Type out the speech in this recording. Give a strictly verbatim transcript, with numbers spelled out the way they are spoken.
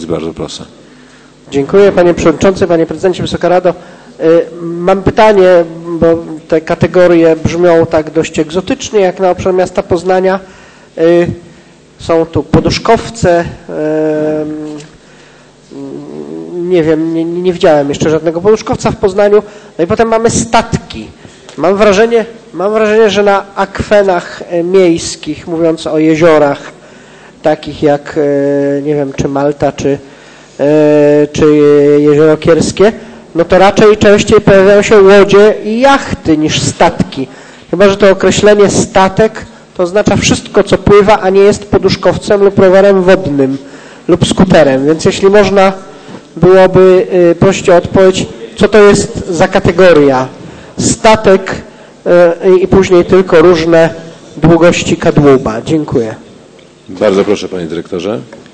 Bardzo proszę. Dziękuję panie przewodniczący, panie prezydencie, Wysoka Rado. Mam pytanie, bo te kategorie brzmią tak dość egzotycznie, jak na obszar miasta Poznania. Są tu poduszkowce, nie wiem, nie, nie widziałem jeszcze żadnego poduszkowca w Poznaniu. No i potem mamy statki. Mam wrażenie, mam wrażenie, że na akwenach miejskich, mówiąc o jeziorach, takich jak, nie wiem, czy Malta, czy, czy Jezioro Kierskie, no to raczej częściej pojawiają się łodzie i jachty niż statki. Chyba że to określenie statek to oznacza wszystko, co pływa, a nie jest poduszkowcem lub rowerem wodnym lub skuterem. Więc jeśli można byłoby prosić o odpowiedź, co to jest za kategoria statek i później tylko różne długości kadłuba. Dziękuję. Bardzo proszę, panie dyrektorze.